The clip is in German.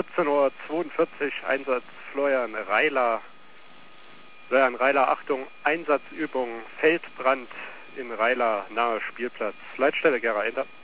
17:42 Uhr, Einsatz Florian Reiler. Florian Reiler, Achtung, Einsatzübung, Feldbrand in Reiler, nahe Spielplatz. Leitstelle Gera, Enter.